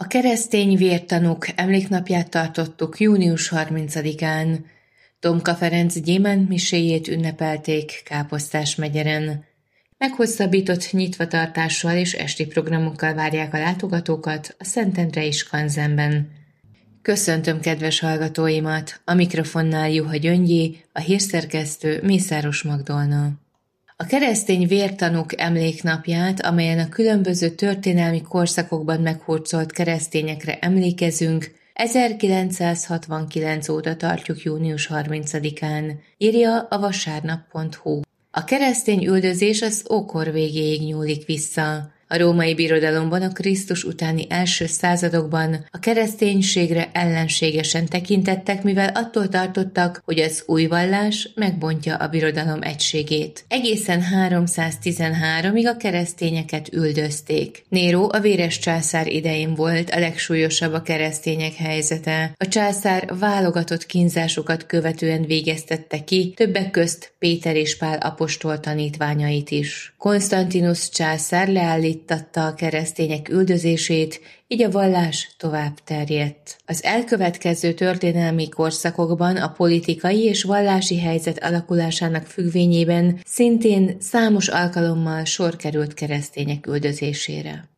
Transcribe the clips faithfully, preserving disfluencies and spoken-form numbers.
A keresztény vértanúk emléknapját tartottuk június harmincadikán. Tomka Ferenc gyémántmiséjét ünnepelték Káposztásmegyeren. Meghosszabbított nyitvatartással és esti programokkal várják a látogatókat a Szentendrei Skanzenben. Köszöntöm kedves hallgatóimat, a mikrofonnál Juha Gyöngyi, a hírszerkesztő Mészáros Magdolna. A keresztény vértanúk emléknapját, amelyen a különböző történelmi korszakokban meghurcolt keresztényekre emlékezünk, ezerkilencszázhatvankilenc óta tartjuk június harmincadikán, írja a vasárnap pont hu. A keresztény üldözés az ókor végéig nyúlik vissza. A római birodalomban a Krisztus utáni első századokban a kereszténységre ellenségesen tekintettek, mivel attól tartottak, hogy az új vallás megbontja a birodalom egységét. Egészen háromszáztizenháromig a keresztényeket üldözték. Néró a véres császár idején volt a legsúlyosabb a keresztények helyzete. A császár válogatott kínzásokat követően végeztette ki, többek közt Péter és Pál apostol tanítványait is. Konstantinus császár leállít tatta a keresztények üldözését, így a vallás tovább terjedt. Az elkövetkező történelmi korszakokban a politikai és vallási helyzet alakulásának függvényében szintén számos alkalommal sor került keresztények üldözésére.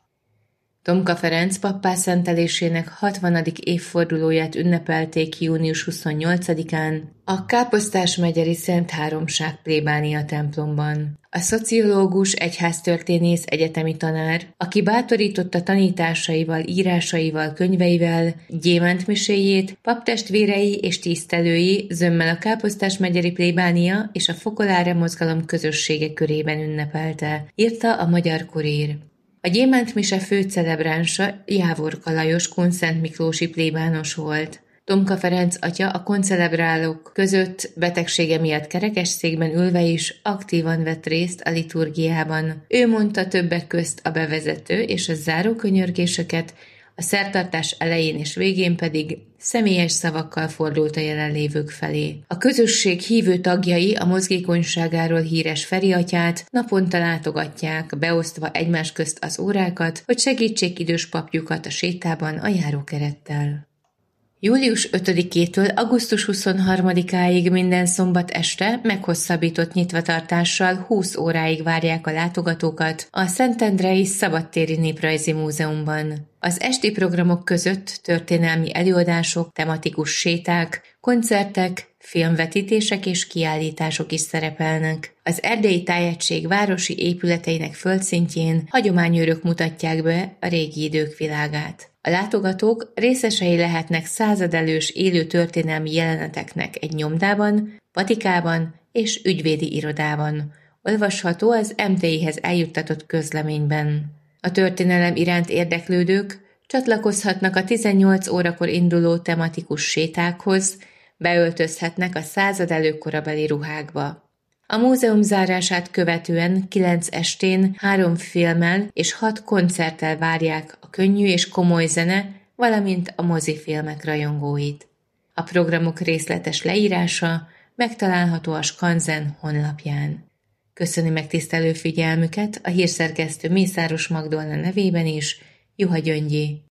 Tomka Ferenc pappá szentelésének hatvanadik évfordulóját ünnepelték június huszonnyolcadikán a Káposztásmegyeri Szent Háromság plébánia templomban. A szociológus, egyháztörténész, egyetemi tanár, aki bátorította tanításaival, írásaival, könyveivel, gyémántmiséjét, paptestvérei és tisztelői zömmel a Káposztásmegyeri plébánia és a Fokoláre mozgalom közössége körében ünnepelte, írta a Magyar Kurír. A gyémántmise főcelebránsa Jávorka Lajos kunszent miklósi plébános volt. Tomka Ferenc atya a koncelebrálók között betegsége miatt kerekesszékben ülve is aktívan vett részt a liturgiában. Ő mondta többek közt a bevezető és a záró könyörgéseket, a szertartás elején és végén pedig személyes szavakkal fordult a jelenlévők felé. A közösség hívő tagjai a mozgékonyságáról híres Feri atyát naponta látogatják, beosztva egymás közt az órákat, hogy segítsék idős papjukat a sétában a járókerettel. július ötödikétől augusztus huszonharmadikáig minden szombat este meghosszabbított nyitvatartással húsz óráig várják a látogatókat a Szentendrei Szabadtéri Néprajzi Múzeumban. Az esti programok között történelmi előadások, tematikus séták, koncertek, filmvetítések és kiállítások is szerepelnek. Az erdélyi tájegység városi épületeinek földszintjén hagyományőrök mutatják be a régi idők világát. A látogatók részesei lehetnek századelős élő történelmi jeleneteknek egy nyomdában, patikában és ügyvédi irodában. Olvasható az em té i-hez eljuttatott közleményben. A történelem iránt érdeklődők csatlakozhatnak a tizennyolc órakor induló tematikus sétákhoz, beöltözhetnek a századelők korabeli ruhákba. A múzeum zárását követően kilenc estén három filmmel és hat koncerttel várják a könnyű és komoly zene, valamint a mozifilmek rajongóit. A programok részletes leírása megtalálható a Skanzen honlapján. Köszöni megtisztelő figyelmüket a hírszerkesztő Mészáros Magdolna nevében is, Juha Gyöngyi.